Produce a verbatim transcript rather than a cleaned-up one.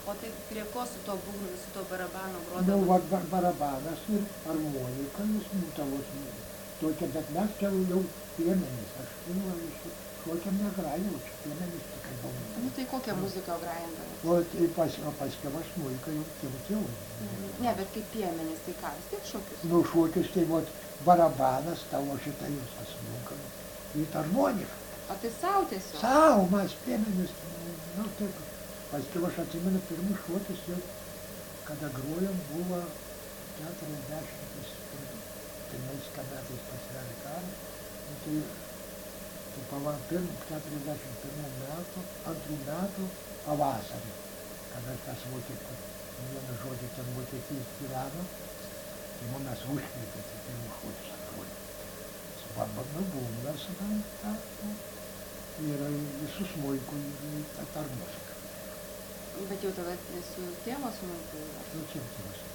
O tai prie ko su tuo būgnu, su tuo barabanu Nu, grodavo? va, bar barabanas ir armonika, jis būtavos tokia, bet mes čia jau piemenys, aš nu, šokiam negrajau, čia piemenys tik kaip buvo. Nu tai kokią muziką grajindavo? O tai pas, o paskiau aš smuiką jau kilčiau. Mhm. Ne, bet kaip piemenys, tai ką, vis tiek šokius? Nu, šokius tai vot barabanas, tavo šitą jūs pasmukam, į harmoniką. O tai sau tiesiog? Sau, mes piemenys, nu taip. Paskiau aš atsimenu pirmus šokius jau, kada grojom, buvo keturiasdešimt pirmais metais pasidarė karas, nu, tai, tai pava, pirm, keturiasdešimt pirmų metų, antrų metų pavasarį, kada tas Vokietijos, vieną žodį ten Vokietijos gyveno, tai mums mes užkvietė, tai pirmus šokius atrodė. Su babanu būgnas, ta, ir visus smuikų, ir ta, ta muzika. Bet jau tada su tėvo smuiku? Nu, čia tėvas.